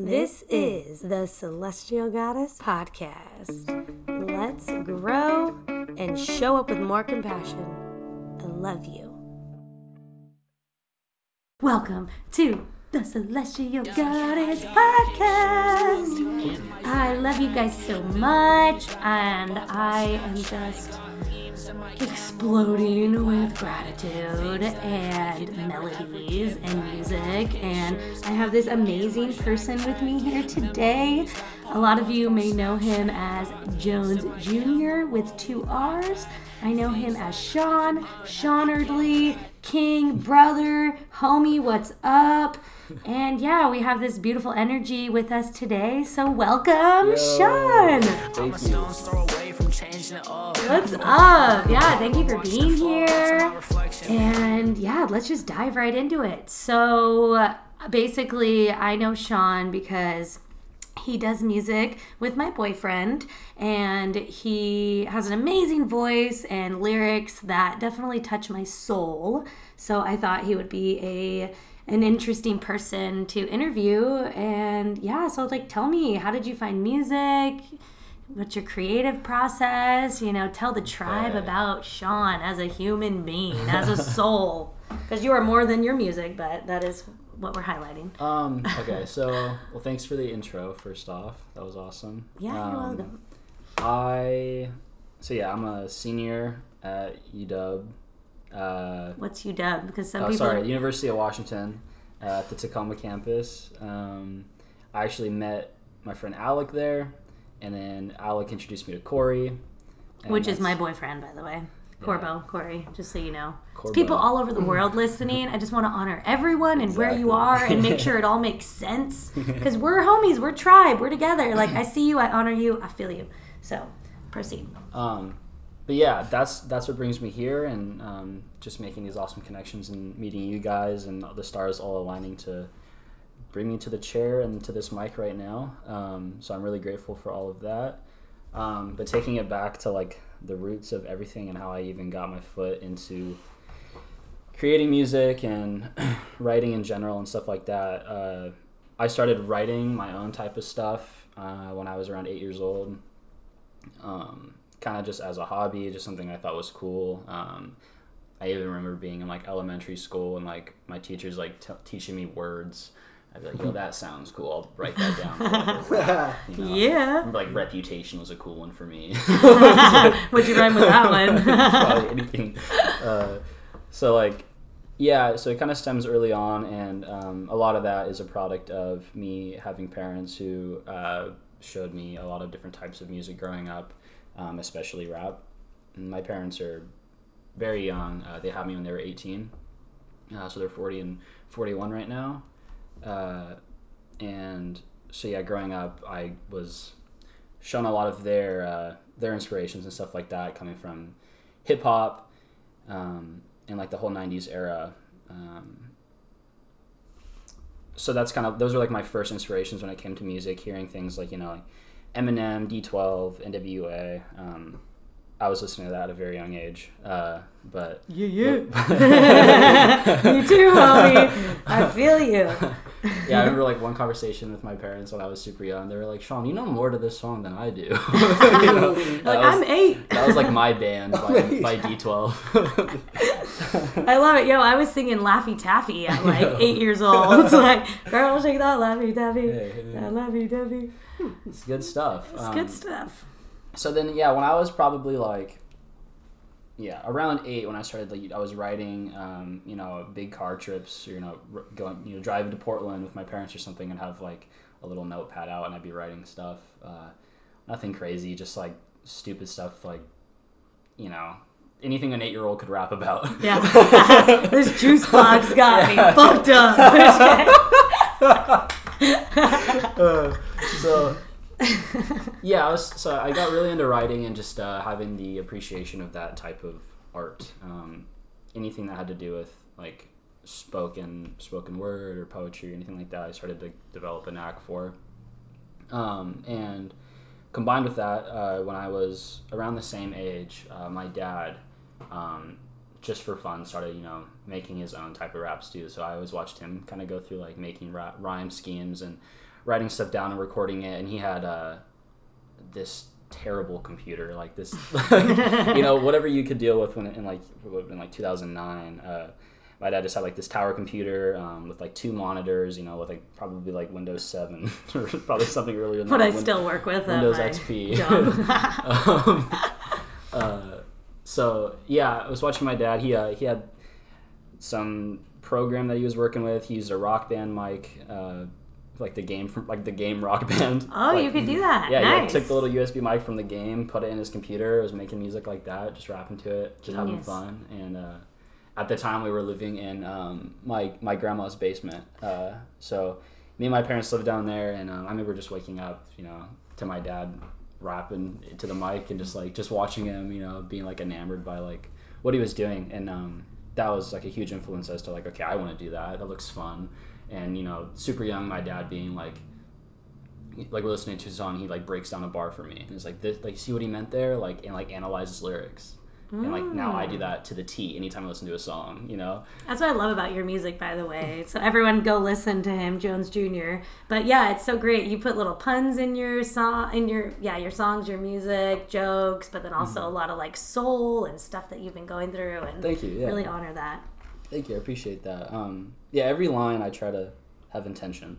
This is the Celestial Goddess Podcast. Let's grow and show up with more compassion. I love you. Welcome to the Celestial Goddess Podcast. I love you guys so much, and I am just exploding with gratitude and melodies and music, and I have this amazing person with me here today. A lot of you may know him as Jones Jr. with 2 R's. I know him as Sean Erdley, King, brother, homie, what's up? And yeah, we have this beautiful energy with us today, so welcome, Sean. Thank you. What's up? Yeah, thank you for being here. And yeah, let's just dive right into it. So basically, I know Sean because he does music with my boyfriend, and he has an amazing voice and lyrics that definitely touch my soul. So I thought he would be an interesting person to interview. And yeah, so like, tell me, how did you find music? What's your creative process? You know, tell the tribe about Sean as a human being, as a soul. Because you are more than your music, but that is what we're highlighting. Okay, so, thanks for the intro, first off. That was awesome. Yeah, you're welcome. I'm a senior at UW. What's UW? Because some people... University of Washington at the Tacoma campus. I actually met my friend Alec there. And then Alec introduced me to Corey. Which is my boyfriend, by the way. Corey, just so you know. Corbo. People all over the world listening. I just want to honor everyone and where you are and make sure it all makes sense. Because we're homies, we're tribe, we're together. Like, I see you, I honor you, I feel you. So, proceed. But yeah, that's what brings me here, and just making these awesome connections and meeting you guys and the stars all aligning to bring me to the chair and to this mic right now. So I'm really grateful for all of that. But taking it back to like the roots of everything and how I even got my foot into creating music and writing in general and stuff like that. I started writing my own type of stuff when I was around 8 years old. Kind of just as a hobby, just something I thought was cool. I even remember being in like elementary school and like my teachers like teaching me words. I'd be like, yo, that sounds cool. I'll write that down. Yeah. Like, reputation was a cool one for me. What'd you rhyme with that one? Probably anything. So it kind of stems early on, and a lot of that is a product of me having parents who showed me a lot of different types of music growing up, especially rap. And my parents are very young. They had me when they were 18. So they're 40 and 41 right now. And so yeah, growing up, I was shown a lot of their inspirations and stuff like that, coming from hip hop, and like the whole 90s era. So those are like my first inspirations when it came to music, hearing things like, like Eminem, D12, NWA. I was listening to that at a very young age, but... Yeah. Me too, homie. I feel you. Yeah, I remember like one conversation with my parents when I was super young. They were like, Sean, you know more to this song than I do. I'm 8. That was like My Band by D12. I love it. Yo, I was singing Laffy Taffy at like 8 years old. It's like, girl, shake that Laffy Taffy. That Laffy Taffy. It's good stuff. It's good stuff. So then, yeah, when I was probably like, around 8, when I started, like, I was writing, big car trips, or, going, driving to Portland with my parents or something, and have like a little notepad out, and I'd be writing stuff. Nothing crazy, just like stupid stuff, like, anything an 8-year-old could rap about. Yeah. This juice box got me fucked up. I got really into writing and just having the appreciation of that type of art. Anything that had to do with like spoken word or poetry or anything like that, I started to develop a knack for. And combined with that, when I was around the same age, my dad, just for fun, started, making his own type of raps too. So I always watched him kind of go through like making rhyme schemes and writing stuff down and recording it, and he had this terrible computer, like this, you know, whatever you could deal with when in like 2009. My dad just had like this tower computer with like 2 monitors, you know, with like probably like Windows 7 or probably something earlier than what that. I still work with Windows at my XP. job. So yeah, I was watching my dad. He had some program that he was working with. He used a Rock Band mic, like the game Rock Band. Oh, like, you could do that. Yeah, nice. he took the little USB mic from the game, put it in his computer, was making music like that, just rapping to it, just having fun. And at the time, we were living in my grandma's basement. So me and my parents lived down there, and I remember just waking up, you know, to my dad rapping to the mic and just watching him, you know, being like enamored by like what he was doing. And that was like a huge influence as to like, okay, I want to do that. That looks fun. And, you know, super young, my dad being like we're listening to a song, he like breaks down a bar for me and it's like this, like, see what he meant there, like, and like analyzes lyrics. And like now I do that to the T anytime I listen to a song, you know. That's what I love about your music, by the way. So everyone go listen to him, Jones Jr. But yeah, it's so great. You put little puns in your song, your songs, your music, jokes, but then also a lot of like soul and stuff that you've been going through. And thank you. Yeah. Really honor that. Thank you. I appreciate that. Yeah, every line I try to have intention.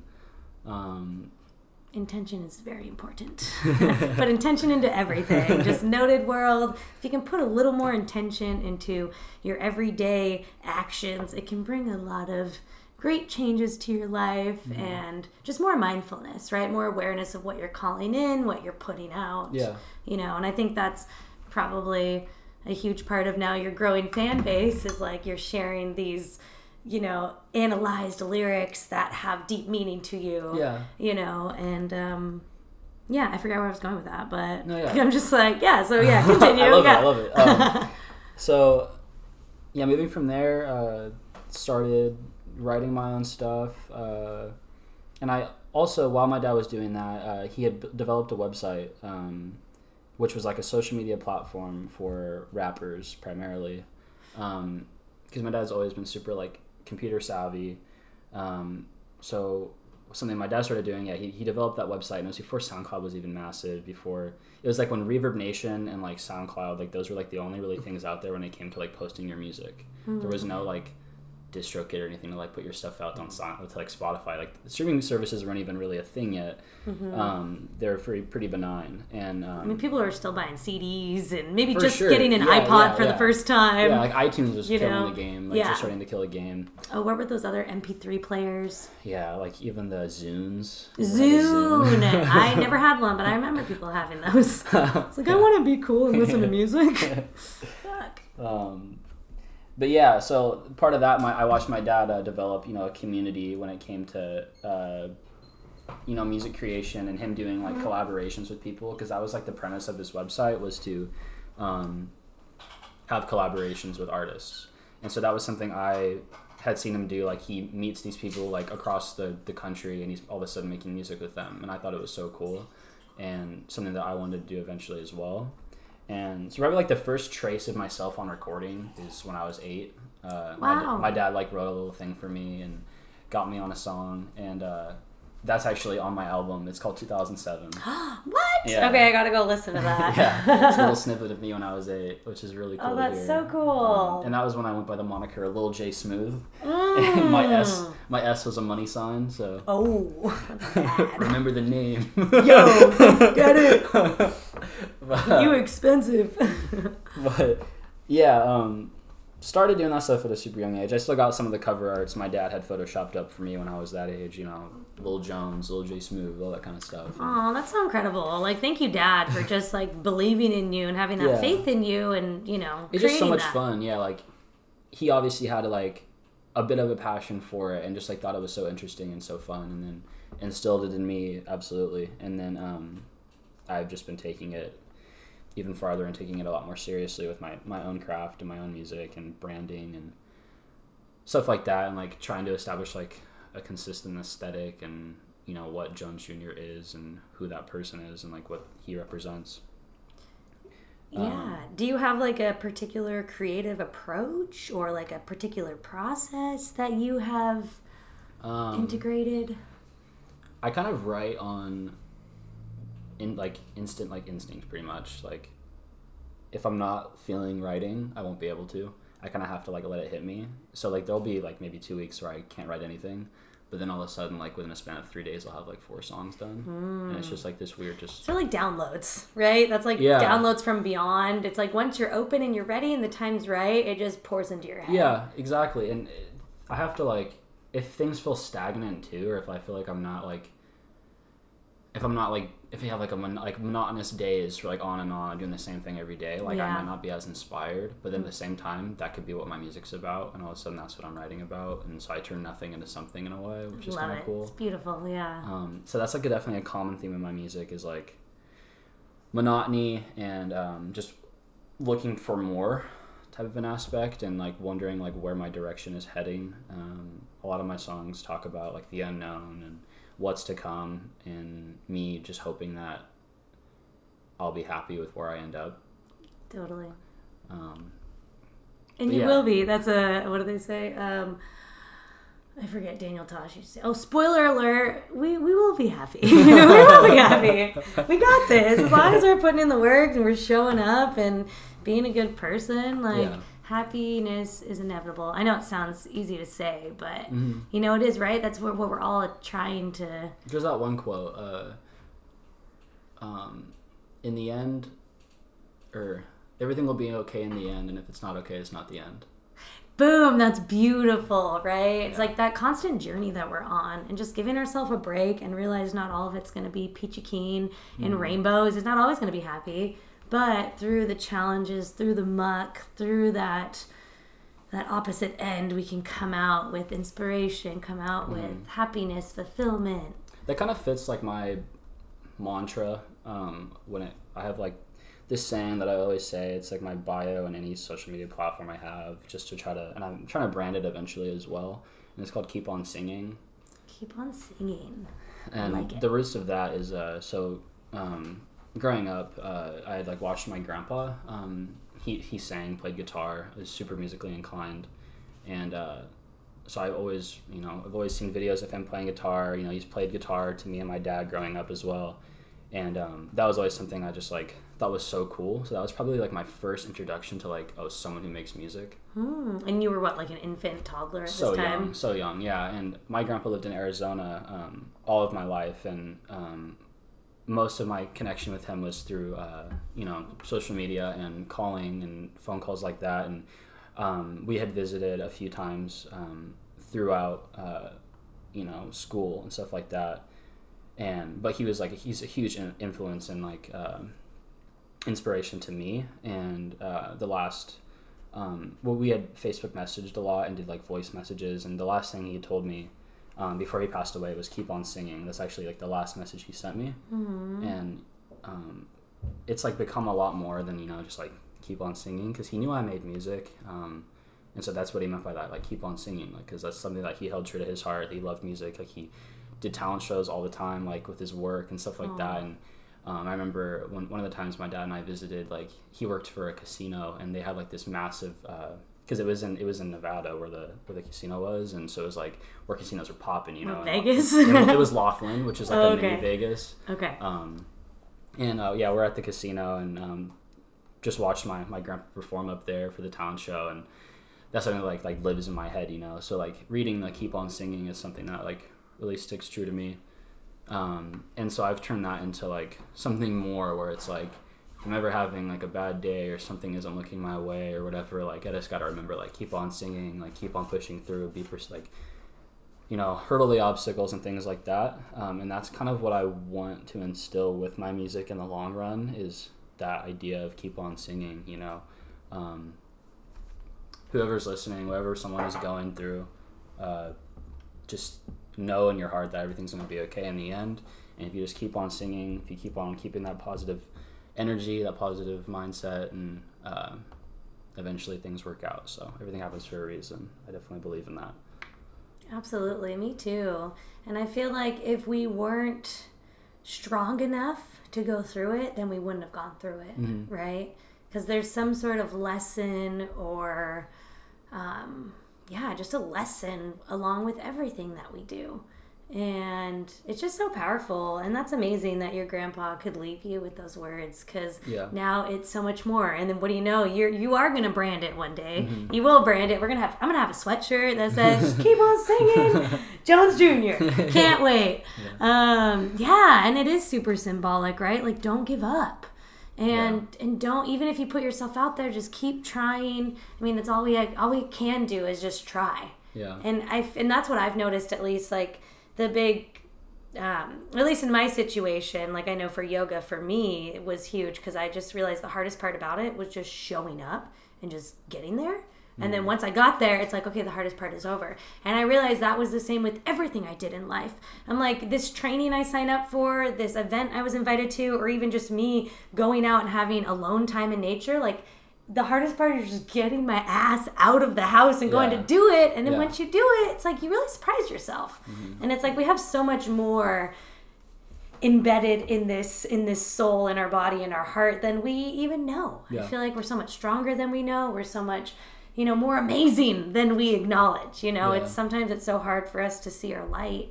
Intention is very important. Put intention into everything. Just noted world. If you can put a little more intention into your everyday actions, it can bring a lot of great changes to your life and just more mindfulness, right? More awareness of what you're calling in, what you're putting out. Yeah. You know, and I think that's probably a huge part of now your growing fan base is like you're sharing these, you know, analyzed lyrics that have deep meaning to you. Yeah. You know, and yeah, I forgot where I was going with that, but no, yeah. I'm just like, yeah, so yeah, continue. I love it. So, yeah, moving from there, started writing my own stuff. And I also, while my dad was doing that, he had developed a website, which was like a social media platform for rappers primarily. Because my dad's always been super like computer savvy. So something my dad started doing, he developed that website, and it was before SoundCloud was even massive. Before it was like when Reverb Nation and like SoundCloud, like those were like the only really things out there when it came to like posting your music. There was no like DistroKid or anything to like put your stuff out on to like Spotify. Like the streaming services weren't even really a thing yet. They're pretty benign, and I mean, people are still buying CDs and maybe for just sure. getting an iPod for the first time. Yeah, like iTunes was you killing know? the game, like just starting to kill the game. Oh, what were those other MP3 players? Yeah, like even the Zunes. Zune. I never had one, but I remember people having those. It's like, I want to be cool and listen to music. Fuck. But yeah, so part of that, I watched my dad develop, you know, a community when it came to, you know, music creation and him doing like collaborations with people, because that was like the premise of his website, was to have collaborations with artists. And so that was something I had seen him do. Like he meets these people like across the country, and he's all of a sudden making music with them. And I thought it was so cool and something that I wanted to do eventually as well. And so probably like the first trace of myself on recording is when I was 8. Wow. My dad like wrote a little thing for me and got me on a song, and that's actually on my album. It's called 2007. What? Yeah. Okay, I gotta go listen to that. Yeah, it's a little snippet of me when I was 8, which is really cool. Oh, that's to hear. so cool. And that was when I went by the moniker Lil J Smooth. And my S was a money sign, so. Oh, that's bad. Remember the name. Yo, get it. You expensive. But yeah, started doing that stuff at a super young age. I still got some of the cover arts my dad had photoshopped up for me when I was that age, you know, Lil Jones, Lil J Smooth, all that kind of stuff. Oh, that's so incredible. Like, thank you, Dad, for just like believing in you and having that faith in you, and, you know, it's just so much fun. Yeah, like he obviously had like a bit of a passion for it and just like thought it was so interesting and so fun, and then instilled it in me, absolutely. And then I've just been taking it even farther and taking it a lot more seriously with my own craft and my own music and branding and stuff like that, and like trying to establish like a consistent aesthetic and, you know, what Jones Jr. is and who that person is and like what he represents. Yeah. Do you have like a particular creative approach or like a particular process that you have integrated? I kind of write on instant instinct pretty much. Like if I'm not feeling writing, I won't be able to. I kind of have to like let it hit me. So like there'll be like maybe 2 weeks where I can't write anything, but then all of a sudden like within a span of 3 days I'll have like 4 songs done, and it's just like this weird just. So like downloads, right? That's like downloads from beyond. It's like once you're open and you're ready and the time's right, it just pours into your head. Yeah, exactly. And I have to like, if things feel stagnant too, or if I feel like I'm not like, if you have like monotonous days for like on and on doing the same thing every day, like I might not be as inspired, but then at the same time that could be what my music's about, and all of a sudden that's what I'm writing about, and so I turn nothing into something in a way, which is kind of cool. It's beautiful. Yeah. So that's like definitely a common theme in my music is like monotony and just looking for more type of an aspect, and like wondering like where my direction is heading. A lot of my songs talk about like the unknown and what's to come, and me just hoping that I'll be happy with where I end up. Totally. And you will be. That's what do they say? I forget. Daniel Tosh used to say, "Oh, spoiler alert! We will be happy. We will be happy. We got this. As long as we're putting in the work and we're showing up and being a good person, like." Happiness is inevitable. I know it sounds easy to say, but you know it is, right? That's what we're all trying to. There's that one quote. In the end, or everything will be okay in the end, and if it's not okay, it's not the end. Boom! That's beautiful, right? It's like that constant journey that we're on, and just giving ourselves a break and realize not all of it's going to be peachy keen and rainbows. It's not always going to be happy. But through the challenges, through the muck, through that opposite end, we can come out with inspiration, come out with happiness, fulfillment. That kind of fits like my mantra. I have like this saying that I always say. It's like my bio in any social media platform I have, just to try to, and I'm trying to brand it eventually as well. And it's called "Keep on Singing." Keep on singing. And I like it. The roots of that is growing up, I had like watched my grandpa. He sang, played guitar, was super musically inclined, and so I've always seen videos of him playing guitar. You know, he's played guitar to me and my dad growing up as well, and that was always something I just like thought was so cool. So that was probably like my first introduction to like someone who makes music. And you were what, like an infant, toddler at this time? So young, yeah. And my grandpa lived in Arizona all of my life, and most of my connection with him was through social media and calling and phone calls like that, and we had visited a few times throughout school and stuff like that, but he's a huge influence and like inspiration to me. And the last we had Facebook messaged a lot and did like voice messages, and the last thing he told me before he passed away was "Keep on singing." That's actually like the last message he sent me. And it's like become a lot more than just like keep on singing, because he knew I made music, and so that's what he meant by that, like keep on singing, like because that's something that he held true to his heart. He loved music, like he did talent shows all the time, like with his work and stuff like that. And I remember one of the times my dad and I visited, like he worked for a casino, and they had like this massive because it was in Nevada where the casino was, and so it was like where casinos are popping, Vegas. It was Laughlin, which is like a mini Vegas. Okay. We're at the casino, and just watched my grandpa perform up there for the talent show, and that's something that like lives in my head, So like reading the "Keep on Singing" is something that like really sticks true to me, and so I've turned that into like something more where it's like, if I'm ever having like a bad day or something isn't looking my way or whatever, like I just gotta remember, like keep on singing, like keep on pushing through, hurdle the obstacles and things like that. And that's kind of what I want to instill with my music in the long run, is that idea of keep on singing. Whoever's listening, whatever someone is going through, just know in your heart that everything's going to be okay in the end. And if you just keep on singing, if you keep on keeping that positive energy, that positive mindset, and eventually things work out. So everything happens for a reason. I definitely believe in that. Absolutely, me too. And I feel like if we weren't strong enough to go through it, then we wouldn't have gone through it, right? Because there's some sort of lesson or just a lesson along with everything that we do. And it's just so powerful. And that's amazing that your grandpa could leave you with those words, because now it's so much more. And then what do you know? You are going to brand it one day. Mm-hmm. You will brand it. I'm going to have a sweatshirt that says, keep on singing, Jones Jr. Can't wait. And it is super symbolic, right? Like, don't give up. And don't, even if you put yourself out there, just keep trying. I mean, that's all we can do is just try. Yeah. And that's what I've noticed, at least, like, the big, at least in my situation, like I know for yoga, for me, it was huge, because I just realized the hardest part about it was just showing up and just getting there. And then once I got there, it's like, okay, the hardest part is over. And I realized that was the same with everything I did in life. I'm like, this training I signed up for, this event I was invited to, or even just me going out and having alone time in nature, like, the hardest part is just getting my ass out of the house and going to do it. And then once you do it, it's like you really surprise yourself. Mm-hmm. And it's like we have so much more embedded in this soul, in our body, in our heart than we even know. I feel like we're so much stronger than we know. We're so much, more amazing than we acknowledge. It's sometimes it's so hard for us to see our light.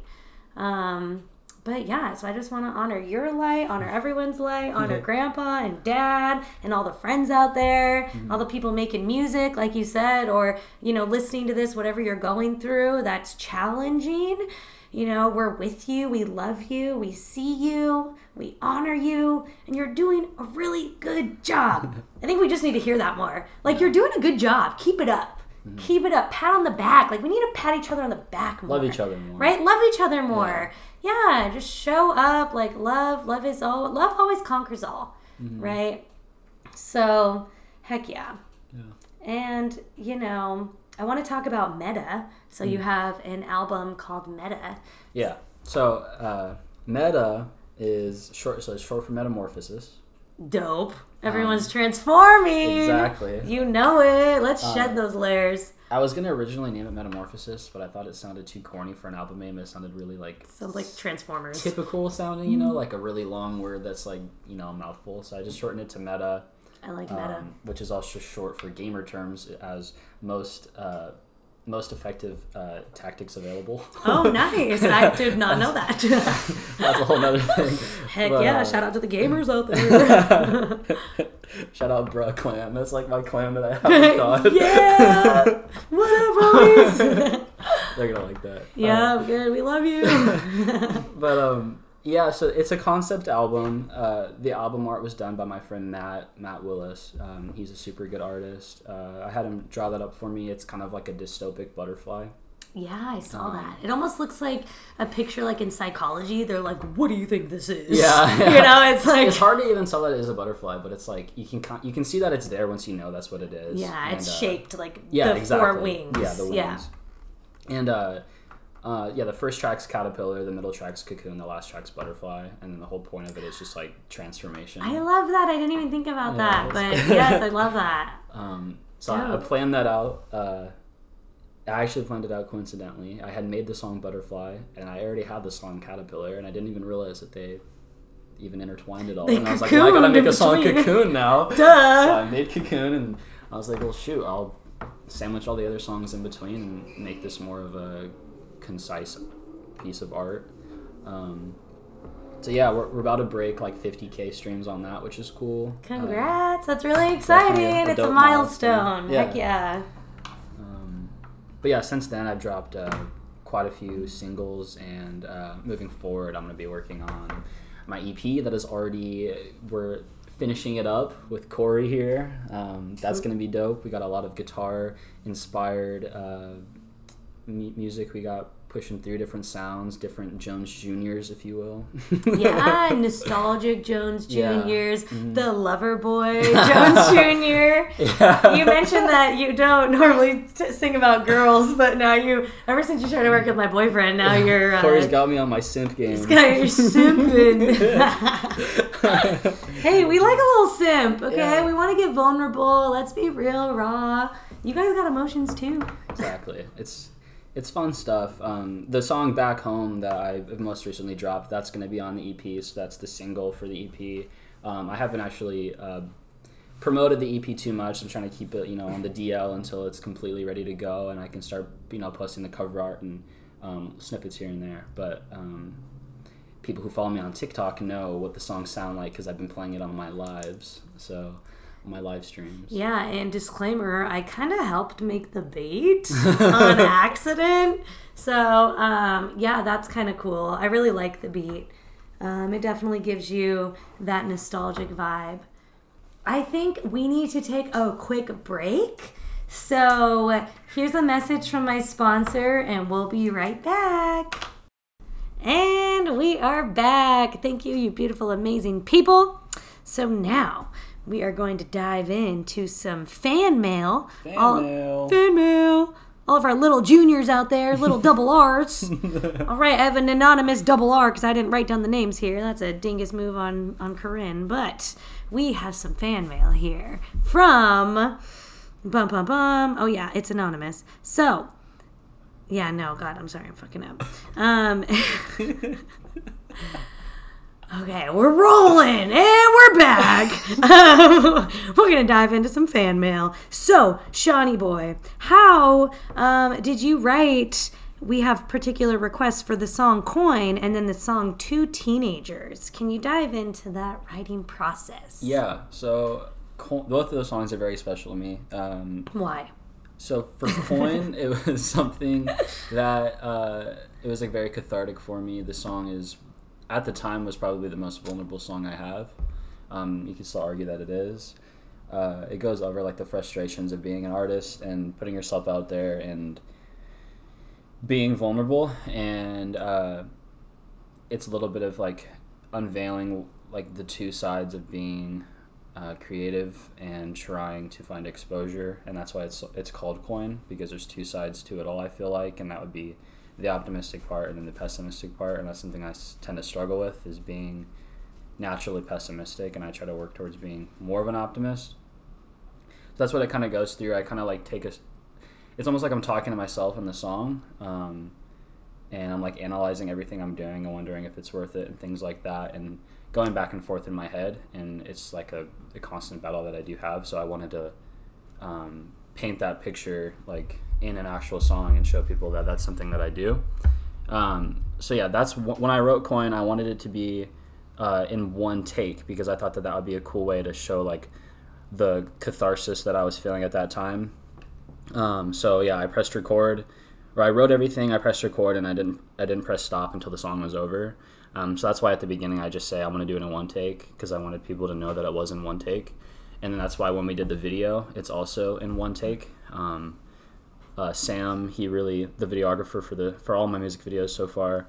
But so I just want to honor your light, honor everyone's light, honor Grandpa and Dad and all the friends out there, all the people making music, like you said, or, listening to this, whatever you're going through that's challenging. We're with you. We love you. We see you. We honor you. And you're doing a really good job. I think we just need to hear that more. Like, you're doing a good job. Keep it up. Mm-hmm. Keep it up. Pat on the back. Like, we need to pat each other on the back more. Love each other more. Right? Love each other more. Yeah, just show up. Like, love always conquers all. Mm-hmm. Right? So, heck yeah. And, I want to talk about Meta. So you have an album called Meta. Yeah. So Meta is short. So it's short for metamorphosis. Dope. Everyone's transforming. Exactly. You know it. Let's shed those layers. I was gonna originally name it Metamorphosis, but I thought it sounded too corny for an album name. It sounded really sounds like Transformers. Typical sounding, like a really long word that's like a mouthful. So I just shortened it to Meta. I like Meta, which is also short for gamer terms as most effective tactics available. Oh, nice. I did not know that. That's a whole nother thing. Heck yeah, shout out to the gamers out there. Shout out Bruh Clan. That's like my clan that I have God. Yeah! What up, boys? They're gonna like that. Yeah, good. We love you. But so it's a concept album. The album art was done by my friend Matt Willis. He's a super good artist. I had him draw that up for me. It's kind of like a dystopic butterfly. Yeah, I saw that. It almost looks like a picture, like in Psychology. They're like, "What do you think this is?" Yeah. It's like it's hard to even tell that it is a butterfly, but it's like you can see that it's there once you know that's what it is. Yeah, and, it's shaped like exactly. 4 wings. Yeah, the wings. And the first track's Caterpillar, the middle track's Cocoon, the last track's Butterfly, and then the whole point of it is just like transformation. I love that. I didn't even think about that, but yes, I love that. So I planned that out. I actually planned it out coincidentally. I had made the song Butterfly, and I already had the song Caterpillar, and I didn't even realize that they even intertwined it all. And I was like, well, I gotta make a song Cocoon now. Duh. So I made Cocoon, and I was like, well, shoot, I'll sandwich all the other songs in between and make this more of a concise piece of art. We're about to break like 50K streams on that, which is cool. Congrats. That's really exciting. It's a milestone. Heck yeah. But since then I've dropped quite a few singles, and moving forward I'm going to be working on my EP that is we're finishing it up with Corey here. That's going to be dope. We got a lot of guitar inspired music. We got pushing through different sounds, different Jones Juniors, if you will. Yeah, nostalgic Jones Juniors, the lover boy Jones Jr. Yeah. You mentioned that you don't normally sing about girls, but now ever since you started working with my boyfriend, now you're... Corey's got me on my simp game. He's got you simping. Hey, we like a little simp, okay? Yeah. We want to get vulnerable. Let's be real, raw. You guys got emotions too. Exactly. It's fun stuff. The song Back Home that I've most recently dropped, that's going to be on the EP, so that's the single for the EP. I haven't actually promoted the EP too much. I'm trying to keep it, on the DL until it's completely ready to go, and I can start, posting the cover art and snippets here and there. But people who follow me on TikTok know what the songs sound like because I've been playing it on my lives. So my live streams. Yeah, and disclaimer, I kind of helped make the beat on accident. So, yeah, that's kind of cool. I really like the beat. It definitely gives you that nostalgic vibe. I think we need to take a quick break. So, here's a message from my sponsor, and we'll be right back. And we are back. Thank you, you beautiful, amazing people. So now we are going to dive into some fan mail. Fan mail. All of our little juniors out there, little double R's. All right, I have an anonymous double R because I didn't write down the names here. That's a dingus move on Corinne. But we have some fan mail here from Oh yeah, it's anonymous. So, yeah, no, God, I'm sorry, I'm fucking up. Okay, we're rolling, and we're back. We're going to dive into some fan mail. So, Shawnee boy, how did you write, we have particular requests for the song Coin and then the song Two Teenagers. Can you dive into that writing process? Yeah, so both of those songs are very special to me. Why? So for Coin, it was something that, it was like very cathartic for me. The song is, at the time, was probably the most vulnerable song I have. You can still argue that it is. It goes over like the frustrations of being an artist and putting yourself out there and being vulnerable. And it's a little bit of like unveiling like the two sides of being creative and trying to find exposure. And that's why it's called Coin, because there's two sides to it all, I feel like, and that would be the optimistic part and then the pessimistic part. And that's something I tend to struggle with, is being naturally pessimistic, and I try to work towards being more of an optimist. So that's what it kind of goes through. I kind of like it's almost like I'm talking to myself in the song, and I'm like analyzing everything I'm doing and wondering if it's worth it and things like that, and going back and forth in my head. And it's like a constant battle that I do have. So I wanted to paint that picture like in an actual song and show people that that's something that I do. So yeah, that's when I wrote Coin. I wanted it to be in one take, because I thought that would be a cool way to show like the catharsis that I was feeling at that time. So yeah, I pressed record, or I wrote everything, I pressed record, and I didn't press stop until the song was over. So that's why at the beginning I just say I'm going to do it in one take, because I wanted people to know that it was in one take. And then that's why when we did the video, it's also in one take. Sam, the videographer for all my music videos so far,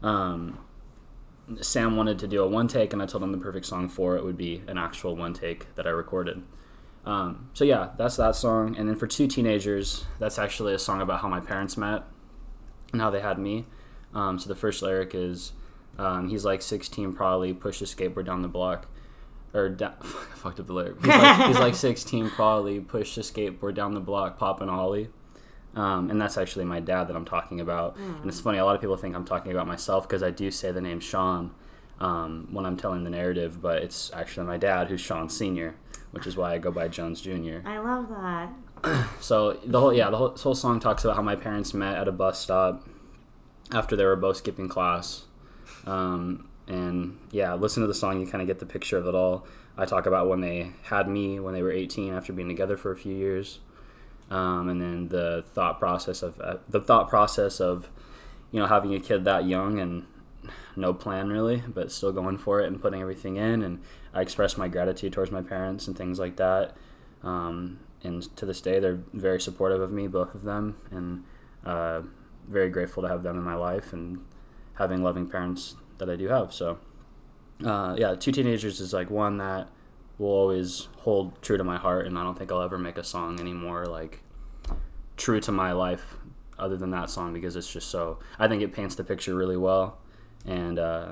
Sam wanted to do a one take, and I told him the perfect song for it would be an actual one take that I recorded. So yeah, that's that song. And then for Two Teenagers, that's actually a song about how my parents met and how they had me. So the first lyric is, he's like 16 probably, pushed a skateboard down the block. I fucked up the lyric. He's like 16 probably, pushed a skateboard down the block, popping a ollie. And that's actually my dad that I'm talking about. And it's funny, a lot of people think I'm talking about myself because I do say the name Sean when I'm telling the narrative, but it's actually my dad, who's Sean Sr., which is why I go by Jones Jr. I love that. So the whole song talks about how my parents met at a bus stop after they were both skipping class. And yeah, listen to the song, you kind of get the picture of it all. I talk about when they had me when they were 18 after being together for a few years. And then the thought process of having a kid that young and no plan really, but still going for it and putting everything in. And I express my gratitude towards my parents and things like that. And to this day, they're very supportive of me, both of them, and very grateful to have them in my life and having loving parents that I do have. So yeah, Two Teenagers is like one that will always hold true to my heart, and I don't think I'll ever make a song anymore like true to my life other than that song, because it's just so, I think it paints the picture really well. And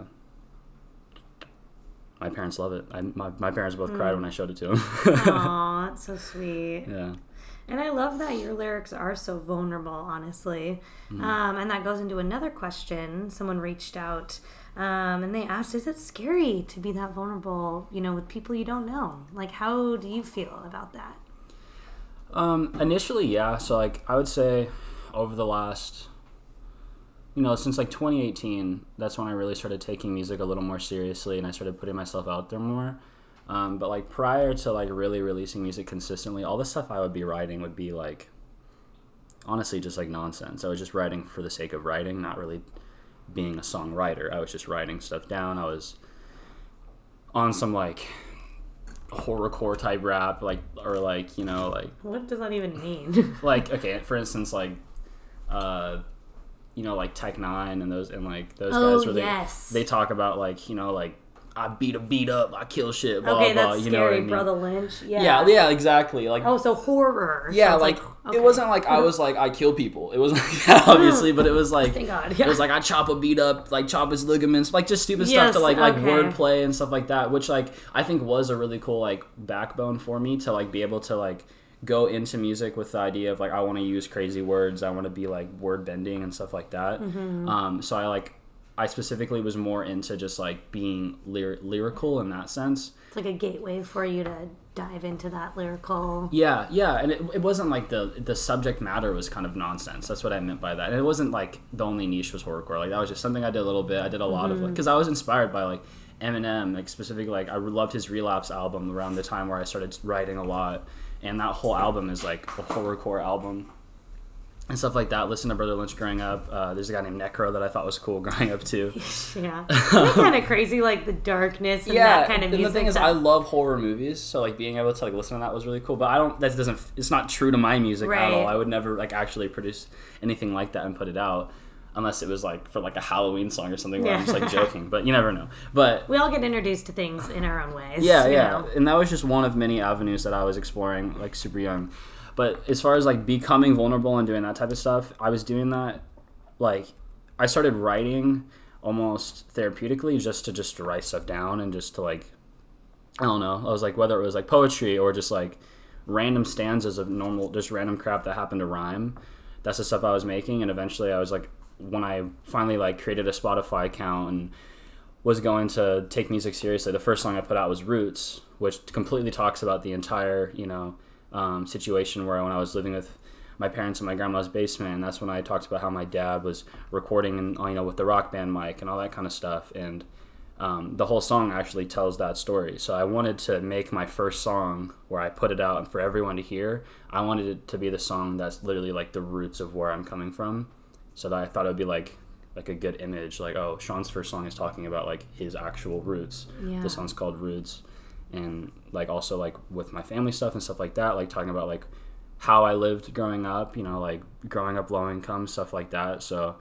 my parents love it. My parents both cried when I showed it to them. Aw, that's so sweet. Yeah. And I love that your lyrics are so vulnerable, honestly. And that goes into another question. Someone reached out and they asked, is it scary to be that vulnerable, with people you don't know? Like, how do you feel about that? Initially, yeah. So, like, I would say over the last since like 2018, that's when I really started taking music a little more seriously, and I started putting myself out there more. But like prior to like really releasing music consistently, all the stuff I would be writing would be like, honestly, just like nonsense. I was just writing for the sake of writing, not really being a songwriter. I was just writing stuff down. I was on some like horrorcore type rap, like, or like, like, what does that even mean? Like, okay, for instance, like like Tech Nine and those guys where they talk about like, like, I beat a beat up, I kill shit, blah, okay, blah, that's you know what I mean? Brother Lynch. Yeah, exactly. Like, so horror. Yeah, so like okay. It wasn't like I was like I kill people. It wasn't like that, obviously, but it was like thank God. Yeah. It was like I chop a beat up, like chop his ligaments, like just stupid stuff to like wordplay and stuff like that, which like I think was a really cool like backbone for me to like be able to like go into music with the idea of like I want to use crazy words, I want to be like word bending and stuff like that. Mm-hmm. So I specifically was more into just like being lyrical in that sense. It's like a gateway for you to dive into that lyrical. Yeah, and it wasn't like the subject matter was kind of nonsense. That's what I meant by that. And it wasn't like the only niche was horrorcore. Like that was just something I did a little bit. I did a lot of like, because I was inspired by like Eminem, like specifically like I loved his Relapse album around the time where I started writing a lot, and that whole album is like a horrorcore album. And stuff like that. Listen to Brother Lynch growing up. There's a guy named Necro that I thought was cool growing up too. Yeah. Isn't it kind of crazy, like the darkness and that kind of music? And the thing is, I love horror movies, so like being able to like listen to that was really cool. But it's not true to my music at all. I would never like actually produce anything like that and put it out. Unless it was like for like a Halloween song or something where I'm just like joking, but you never know. But we all get introduced to things in our own ways. Yeah. And that was just one of many avenues that I was exploring like super young. But as far as like becoming vulnerable and doing that type of stuff, I was doing that, like I started writing almost therapeutically just to write stuff down and just to like, I don't know. I was like, whether it was like poetry or just like random stanzas of normal, just random crap that happened to rhyme. That's the stuff I was making. And eventually I was like, when I finally like created a Spotify account and was going to take music seriously, the first song I put out was Roots, which completely talks about the entire, situation where when I was living with my parents in my grandma's basement, and that's when I talked about how my dad was recording and with the Rock Band mic and all that kind of stuff, and the whole song actually tells that story. So I wanted to make my first song where I put it out and for everyone to hear, I wanted it to be the song that's literally like the roots of where I'm coming from, so that I thought it would be like a good image, like, oh, Sean's first song is talking about like his actual roots. The song's called Roots. And like also like with my family stuff and stuff like that, like talking about like how I lived growing up, like growing up low income, stuff like that. So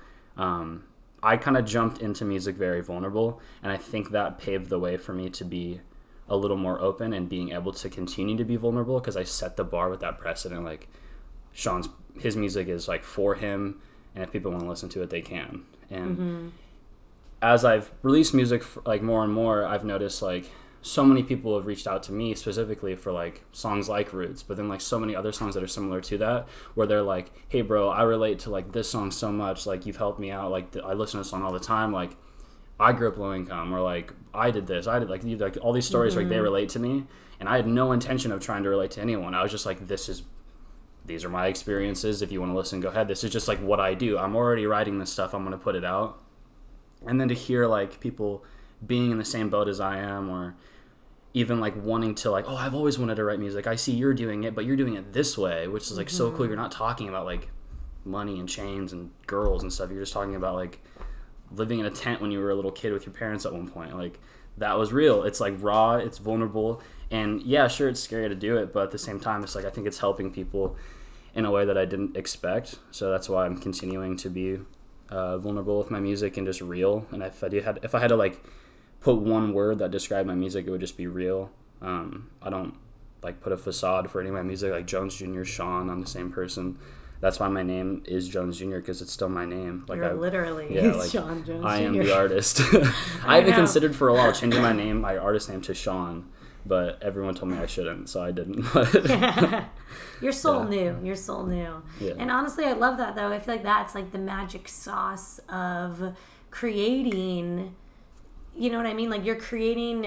I kind of jumped into music very vulnerable, and I think that paved the way for me to be a little more open and being able to continue to be vulnerable, because I set the bar with that precedent. Like his music is like for him, and if people want to listen to it, they can. And as I've released music like more and more, I've noticed like so many people have reached out to me specifically for like songs like Roots, but then like so many other songs that are similar to that, where they're like, hey bro, I relate to like this song so much, like you've helped me out, like I listen to this song all the time, like I grew up low income, or like I did this, I did like all these stories, like they relate to me, and I had no intention of trying to relate to anyone. I was just like, these are my experiences, if you want to listen, go ahead, this is just like what I do, I'm already writing this stuff, I'm going to put it out. And then to hear like people being in the same boat as I am, or even like wanting to like, oh, I've always wanted to write music, I see you're doing it, but you're doing it this way, which is like so cool. You're not talking about like money and chains and girls and stuff, you're just talking about like living in a tent when you were a little kid with your parents at one point. Like that was real. It's like raw, it's vulnerable, and yeah, sure, it's scary to do it, but at the same time, it's like I think it's helping people in a way that I didn't expect. So that's why I'm continuing to be vulnerable with my music and just real. And if I had to like put one word that described my music, it would just be real. I don't like put a facade for any of my music, like Jones Jr., Sean, I'm the same person. That's why my name is Jones Jr., because it's still my name. Like literally like, Sean Jones I Jr. am the artist. I even considered for a while changing my artist name to Sean, but everyone told me I shouldn't, so I didn't. You're soul new. You're soul new. Yeah. And honestly, I love that, though. I feel like that's like the magic sauce of creating. You know what I mean? Like you're creating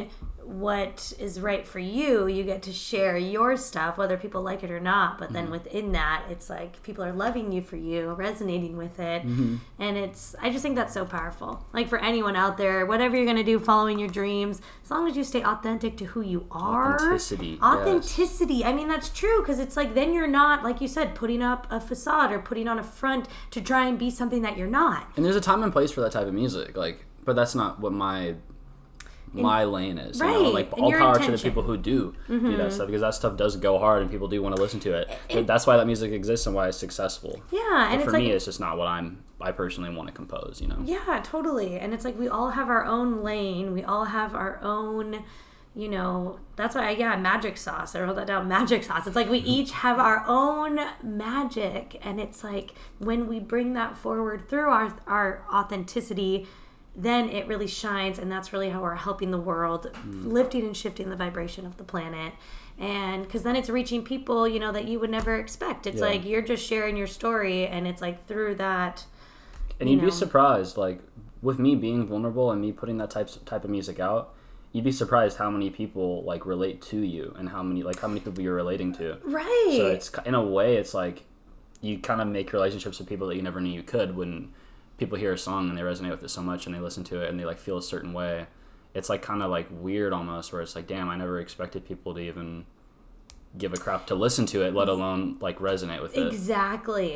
what is right for you. You get to share your stuff, whether people like it or not. But then within that, it's like people are loving you for you, resonating with it. And I just think that's so powerful. Like for anyone out there, whatever you're going to do, following your dreams, as long as you stay authentic to who you are. Authenticity. Yes. I mean, that's true, because it's like then you're not, like you said, putting up a facade or putting on a front to try and be something that you're not. And there's a time and place for that type of music, like, but that's not what my lane is. Right. You know? Like, all power to the people who do that stuff, because that stuff does go hard and people do want to listen to it. That's why that music exists and why it's successful. Yeah, and but for me, it's just not what I personally want to compose, you know? Yeah, totally. And it's like we all have our own lane. We all have our own, you know, that's why, magic sauce. I wrote that down, magic sauce. It's like we each have our own magic. And it's like when we bring that forward through our authenticity, then it really shines. And that's really how we're helping the world, lifting and shifting the vibration of the planet. And because then it's reaching people, you know, that you would never expect. It's like you're just sharing your story, and it's like through that. And you'd be surprised, like, with me being vulnerable and me putting that type of music out, you'd be surprised how many people, like, relate to you and how many people you're relating to. Right. So it's, in a way, it's like you kind of make relationships with people that you never knew you could when people hear a song and they resonate with it so much and they listen to it and they, like, feel a certain way. It's, like, kind of, like, weird almost, where it's like, damn, I never expected people to even give a crap to listen to it, let alone, like, resonate with it. Exactly.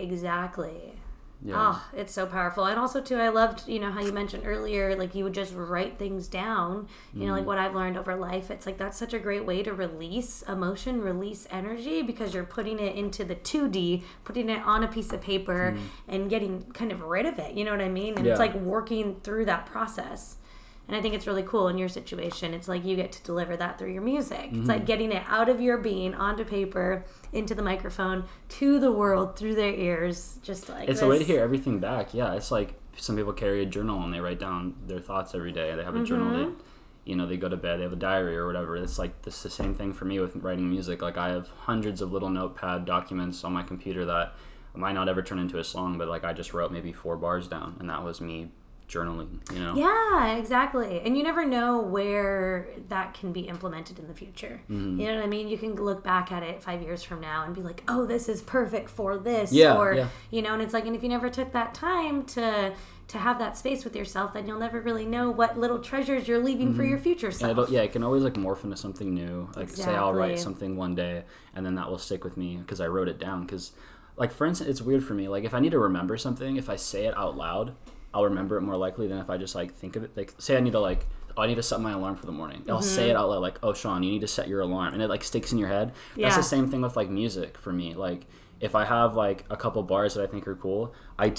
Yeah. Oh, it's so powerful. And also, too, I loved, you know, how you mentioned earlier, like, you would just write things down, you know, like what I've learned over life. It's like, that's such a great way to release emotion, release energy, because you're putting it into the 2D, putting it on a piece of paper and getting kind of rid of it. You know what I mean? And it's like working through that process. And I think it's really cool in your situation. It's like you get to deliver that through your music. It's like getting it out of your being, onto paper, into the microphone, to the world, through their ears, just like it's a way to hear everything back. Yeah, it's like some people carry a journal and they write down their thoughts every day. They have a journal. They go to bed, they have a diary or whatever. It's like the same thing for me with writing music. Like, I have hundreds of little notepad documents on my computer that might not ever turn into a song, but, like, I just wrote maybe 4 bars down, and that was me journaling, you know? Yeah, exactly. And you never know where that can be implemented in the future. You know what I mean? You can look back at it 5 years from now and be like, oh, this is perfect for this. You know, and it's like, and if you never took that time to have that space with yourself, then you'll never really know what little treasures you're leaving for your future self. And it can always, like, morph into something new. Like, say I'll write something one day, and then that will stick with me because I wrote it down. Because, like, for instance, it's weird for me. Like, if I need to remember something, if I say it out loud, I'll remember it more likely than if I just, like, think of it. Like, say I need to set my alarm for the morning. I'll say it out loud, like, oh, Sean, you need to set your alarm. And it, like, sticks in your head. That's the same thing with, like, music for me. Like, if I have, like, a couple bars that I think are cool, I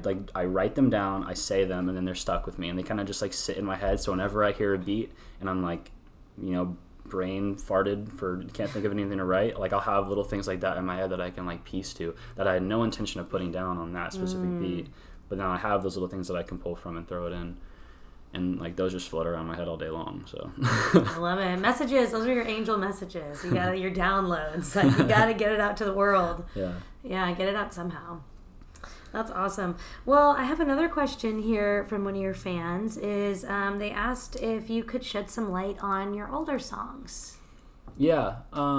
write them down, I say them, and then they're stuck with me. And they kind of just, like, sit in my head. So whenever I hear a beat and I'm, like, you know, brain farted can't think of anything to write, like, I'll have little things like that in my head that I can, like, piece to that I had no intention of putting down on that specific beat. But now I have those little things that I can pull from and throw it in. And, like, those just float around my head all day long, so. I love it. Messages, those are your angel messages. You got your downloads. Like, you got to get it out to the world. Yeah, get it out somehow. That's awesome. Well, I have another question here from one of your fans. Is they asked if you could shed some light on your older songs. Yeah,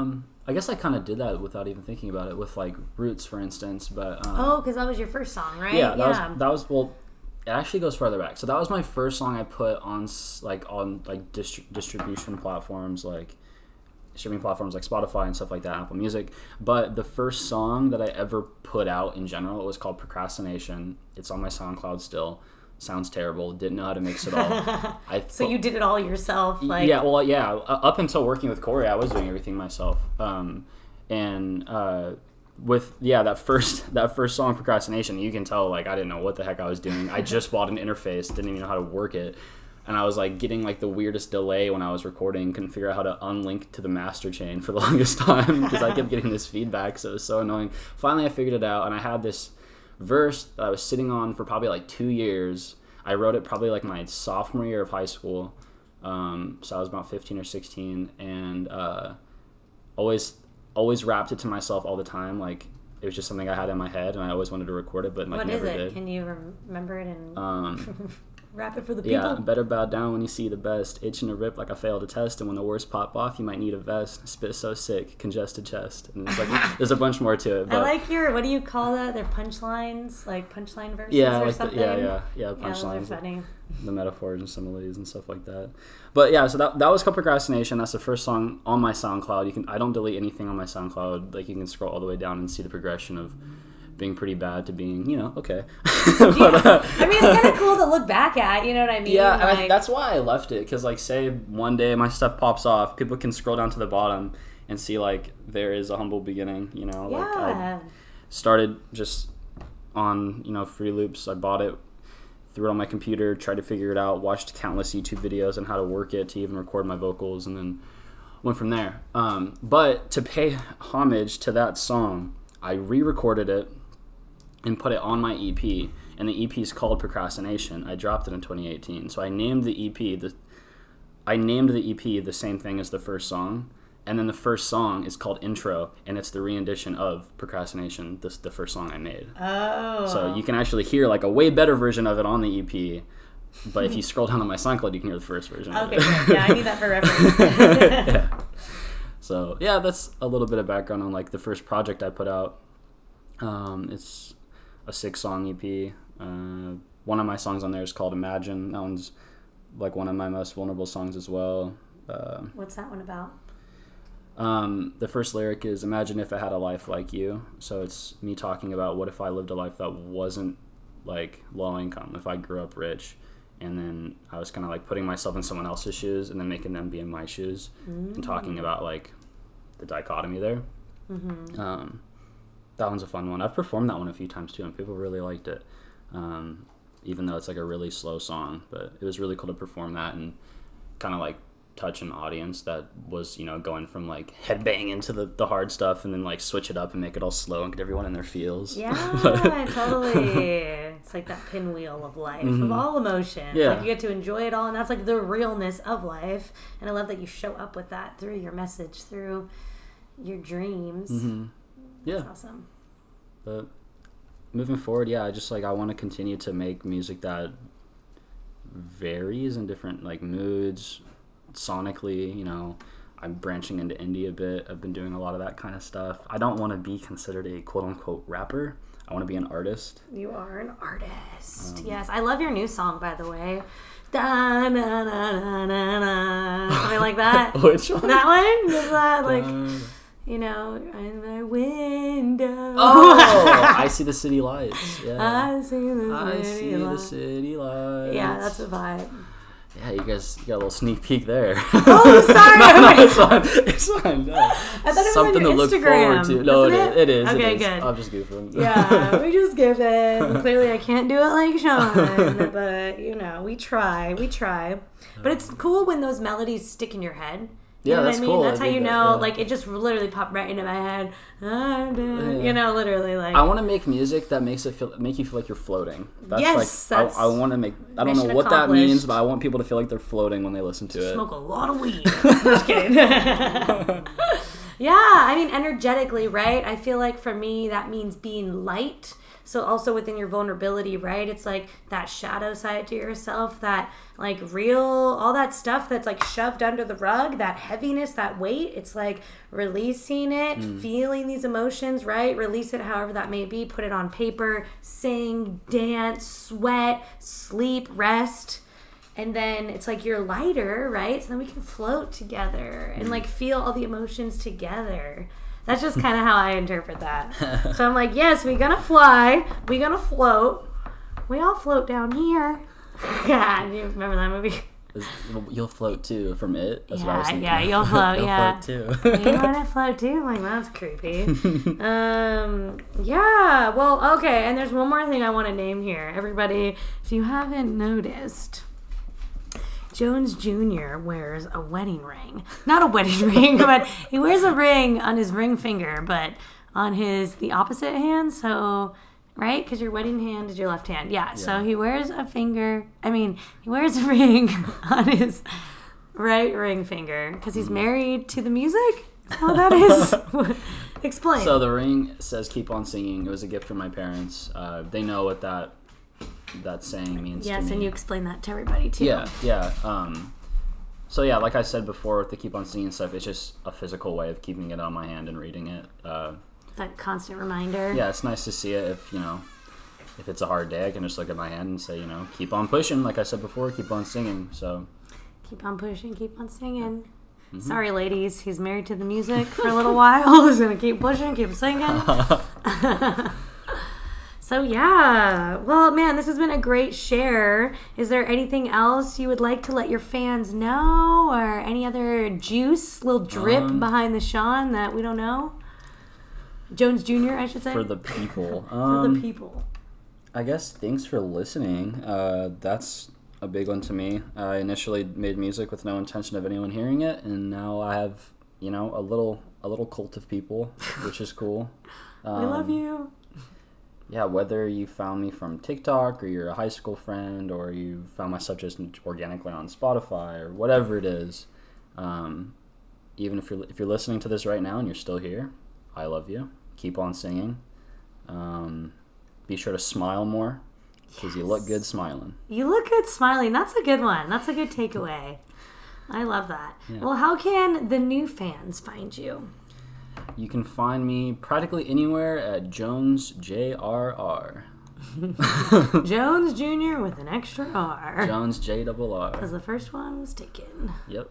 I guess I kind of did that without even thinking about it with, like, Roots, for instance. But because that was your first song, right? Yeah, that was well. It actually goes farther back. So that was my first song I put on distribution platforms, like streaming platforms like Spotify and stuff like that, Apple Music. But the first song that I ever put out in general, it was called Procrastination. It's on my SoundCloud still. Sounds terrible. Didn't know how to mix it all. So you did it all yourself? Like... Yeah, well, yeah. Up until working with Corey, I was doing everything myself. With that first song, Procrastination, you can tell, like, I didn't know what the heck I was doing. I just bought an interface, didn't even know how to work it. And I was, like, getting, like, the weirdest delay when I was recording. Couldn't figure out how to unlink to the master chain for the longest time because I kept getting this feedback, so it was so annoying. Finally, I figured it out, and I had this verse that I was sitting on for probably, like, 2 years. I wrote it probably, like, my sophomore year of high school. So I was about 15 or 16, and always rapped it to myself all the time. Like, it was just something I had in my head, and I always wanted to record it, but, like, never did. What is it? Can you remember it? Rap it for the people. Yeah, better bow down when you see the best. Itching to rip like I failed a test, and when the worst pop off, you might need a vest. Spit so sick, congested chest. And it's like, there's a bunch more to it. But I like your, what do you call that? Their punchlines? Like punchline verses yeah, or like something? yeah, those punchlines. are funny. The metaphors and similes and stuff like that. But yeah, so that was called Procrastination. That's the first song on my SoundCloud. I don't delete anything on my SoundCloud. Like, you can scroll all the way down and see the progression of being pretty bad to being, okay. But, I mean, it's kind of cool to look back at, you know what I mean? Yeah, like, and that's why I left it, because, like, say one day my stuff pops off, people can scroll down to the bottom and see, like, there is a humble beginning, yeah. Like, I started just on, Free Loops. I bought it, threw it on my computer, tried to figure it out, watched countless YouTube videos on how to work it to even record my vocals, and then went from there. But to pay homage to that song, I re-recorded it and put it on my EP, and the EP is called Procrastination. I dropped it in 2018, so I named the EP the same thing as the first song, and then the first song is called Intro, and it's the re-rendition of Procrastination, the first song I made. Oh. So you can actually hear like a way better version of it on the EP, but if you scroll down on my SoundCloud, you can hear the first version. Okay, of it. yeah, I need that for reference. Yeah. So yeah, that's a little bit of background on like the first project I put out. It's a 6-song EP. One of my songs on there is called Imagine. That one's like one of my most vulnerable songs as well. What's that one about? The first lyric is, imagine if I had a life like you. So it's me talking about what if I lived a life that wasn't like low income, if I grew up rich, and then I was kind of like putting myself in someone else's shoes and then making them be in my shoes, and talking about like the dichotomy there. That one's a fun one. I've performed that one a few times too, and people really liked it, even though it's like a really slow song. But it was really cool to perform that and kind of like touch an audience that was, going from like headbanging to the hard stuff, and then like switch it up and make it all slow and get everyone in their feels. Yeah, totally. It's like that pinwheel of life, of all emotions. Yeah. Like you get to enjoy it all, and that's like the realness of life. And I love that you show up with that through your message, through your dreams. Yeah. That's awesome. But moving forward, yeah, I want to continue to make music that varies in different like moods, sonically. I'm branching into indie a bit. I've been doing a lot of that kind of stuff. I don't want to be considered a quote-unquote rapper. I want to be an artist. You are an artist. Yes. I love your new song, by the way. Da, na, na, na, na, na. Something like that. Which one? That one? Is that like, in my window. Oh! I see the city lights. Yeah. I see the city lights. Yeah, that's a vibe. Yeah, you got a little sneak peek there. Oh, sorry. No, it's fine. It's fine. No. I thought it was something on your to look Instagram. forward to. No, it is. Okay, it is. good. I'm just goofing. Yeah, we just give it. Clearly, I can't do it like Sean, but we try. But it's cool when those melodies stick in your head. You know that's what I mean? cool. That's how you know. Yeah. Like, it just literally popped right into my head. Literally, like. I want to make music that make you feel like you're floating. That's I want to make. I don't know what that means, but I want people to feel like they're floating when they listen to it. Smoke a lot of weed. Just kidding. Yeah, I mean, energetically, right? I feel like for me, that means being light. So also within your vulnerability, right? It's like that shadow side to yourself, that like real, all that stuff that's like shoved under the rug, that heaviness, that weight. It's like releasing it, feeling these emotions, right? Release it however that may be. Put it on paper, sing, dance, sweat, sleep, rest. And then it's like you're lighter, right? So then we can float together and like feel all the emotions together. That's just kind of how I interpret that. So I'm like, yes, we're going to fly. We're going to float. We all float down here. Yeah, you remember that movie? You'll float too from it. That's what I was thinking. Yeah, you'll float, You'll yeah. float too. You want to float too? I'm like, that's creepy. Yeah, well, okay. And there's one more thing I want to name here. Everybody, if you haven't noticed, Jones Jr. wears a wedding ring. Not a wedding ring, but he wears a ring on his ring finger, but on the opposite hand. So, right? Because your wedding hand is your left hand. Yeah. So he wears a ring on his right ring finger because he's married to the music. Oh, that is. Explain. So the ring says "Keep on Singing." It was a gift from my parents. They know what that that saying means to me. Yes, and you explain that to everybody too. Yeah. So yeah, like I said before, with the keep on singing stuff, it's just a physical way of keeping it on my hand and reading it. That constant reminder. Yeah, it's nice to see it. If it's a hard day, I can just look at my hand and say, keep on pushing. Like I said before, keep on singing. So keep on pushing, keep on singing. Mm-hmm. Sorry, ladies, he's married to the music for a little while. He's gonna keep pushing, keep singing. So yeah, well, man, this has been a great share. Is there anything else you would like to let your fans know, or any other juice, little drip behind the Sean that we don't know? Jones Jr., I should say. For the people. For the people. I guess thanks for listening. That's a big one to me. I initially made music with no intention of anyone hearing it, and now I have, a little cult of people, which is cool. We love you. Yeah, whether you found me from TikTok, or you're a high school friend, or you found my stuff just organically on Spotify, or whatever it is, even if you're listening to this right now and you're still here, I love you. Keep on singing. Be sure to smile more, because you look good smiling. You look good smiling. That's a good one. That's a good takeaway. I love that. Yeah. Well, how can the new fans find you? You can find me practically anywhere at Jones JRR. Jones Jr. with an extra R. Jones JRR. Because the first one was taken. Yep.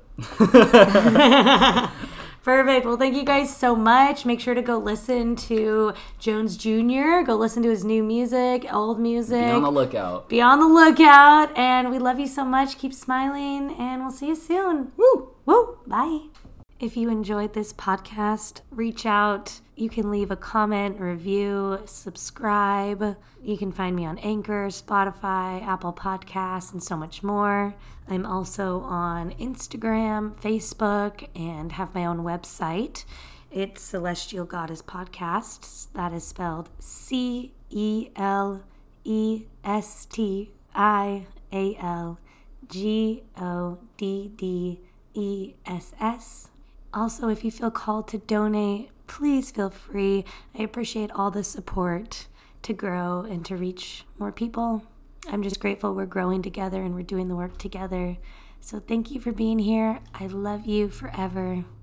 Perfect. Well, thank you guys so much. Make sure to go listen to Jones Jr. Go listen to his new music, old music. Be on the lookout. Be on the lookout. And we love you so much. Keep smiling. And we'll see you soon. Woo! Woo! Bye. If you enjoyed this podcast, reach out. You can leave a comment, review, subscribe. You can find me on Anchor, Spotify, Apple Podcasts, and so much more. I'm also on Instagram, Facebook, and have my own website. It's Celestial Goddess Podcasts. That is spelled CELESTIALGODDESS. Also, if you feel called to donate, please feel free. I appreciate all the support to grow and to reach more people. I'm just grateful we're growing together and we're doing the work together. So thank you for being here. I love you forever.